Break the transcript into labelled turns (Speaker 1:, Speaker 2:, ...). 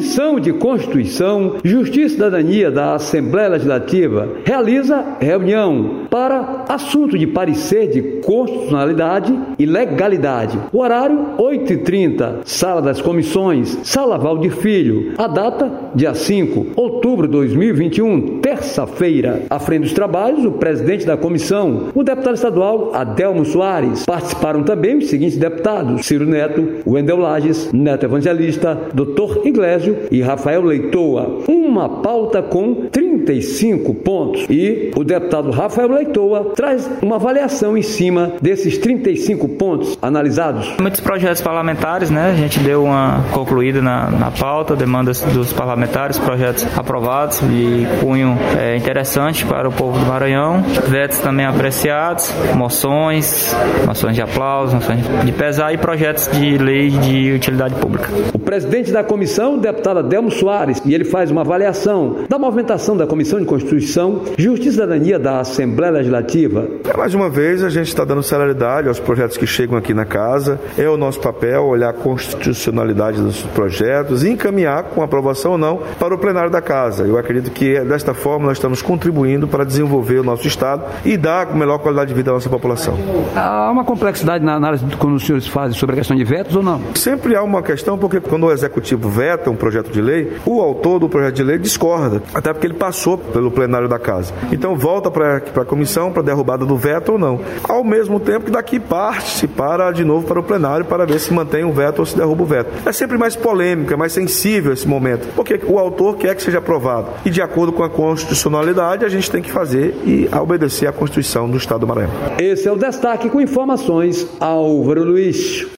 Speaker 1: Comissão de Constituição, Justiça e Cidadania da Assembleia Legislativa realiza reunião para assunto de parecer de constitucionalidade e legalidade. O horário, 8h30, Sala das Comissões, Sala Valdir Filho. A data, dia 5 de outubro de 2021, terça-feira. À frente dos trabalhos, o presidente da comissão, o deputado estadual Adelmo Soares. Participaram também os seguintes deputados: Ciro Neto, Wendel Lages, Neto Evangelista, Dr. Iglesio e Rafael Leitoa. Uma pauta com 35 pontos. E o deputado Rafael Leitoa traz uma avaliação em cima desses 35 pontos analisados.
Speaker 2: Muitos projetos parlamentares, né? A gente deu uma concluída na pauta, demandas dos parlamentares, projetos aprovados de cunho interessante para o povo do Maranhão. Vetos também apreciados, moções de aplauso, moções de pesar e projetos de lei de utilidade pública.
Speaker 1: O presidente da comissão, o deputado Adelmo Soares, e ele faz uma avaliação da movimentação da Comissão de Constituição, Justiça e Cidadania da Assembleia Legislativa.
Speaker 3: Mais uma vez, a gente está dando celeridade aos projetos que chegam aqui na casa. É o nosso papel olhar a constitucionalidade dos projetos e encaminhar, com aprovação ou não, para o plenário da casa. Eu acredito que desta forma nós estamos contribuindo para desenvolver o nosso Estado e dar a melhor qualidade de vida à nossa população.
Speaker 1: Há uma complexidade na análise quando os senhores fazem sobre a questão de vetos ou não?
Speaker 3: Sempre há uma questão, porque quando o Executivo veta um projeto de lei, o autor do projeto de lei discorda, até porque ele passou pelo plenário da casa. Então volta para a comissão para derrubada do veto ou não. Ao mesmo tempo que daqui parte-se para de novo para o plenário para ver se mantém o veto ou se derruba o veto. É sempre mais polêmico, é mais sensível esse momento, porque o autor quer que seja aprovado. E de acordo com a constitucionalidade, a gente tem que fazer e obedecer à Constituição do Estado do Maranhão.
Speaker 1: Esse é o destaque com informações, Álvaro Luiz.